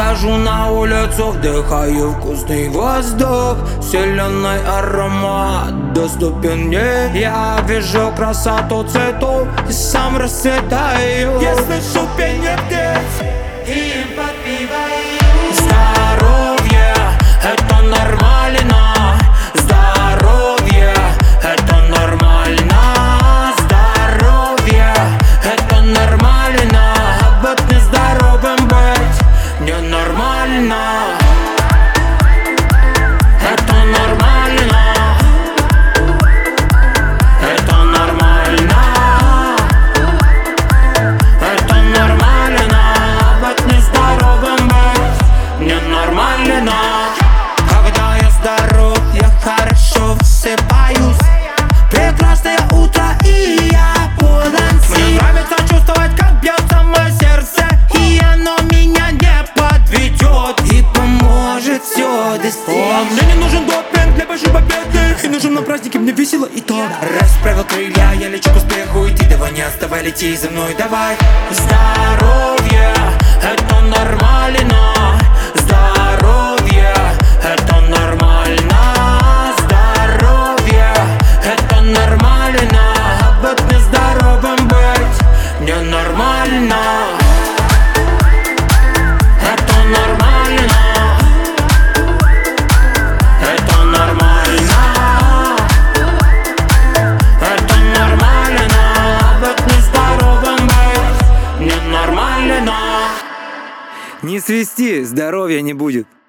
Выхожу на улицу, вдыхаю вкусный воздух. Вселенной аромат доступен мне. Я вижу красоту цветов и сам расцветаю. Я слышу пение птиц и им подпеваю. Здоровье — это нормально. Здоровье — это нормально. Здоровье — это нормально. А быть нездоровым быть ненормально. Это нормально. Это нормально. Это нормально. А быть нездоровым быть ненормально. Когда я здоров, я хорошо высыпаюсь. Прекрасное утро, и я полон сил. Мне нравится чувствовать, как бьется мое сердце, и оно меня не подведет и поможет все достичь. Мне не нужен допинг для большой победы, и нужен на празднике, мне весело и то. Расправил крылья, я лечу к успеху. Иди, давай, не отставай, лети за мной, давай. Здоровье — это нормально. Здоровье — это нормально. Здоровье — это нормально. А быть нездоровым быть ненормально. Это нормально. Это нормально. Это нормально. А быть нездоровым быть ненормально. Не свисти, здоровья не будет.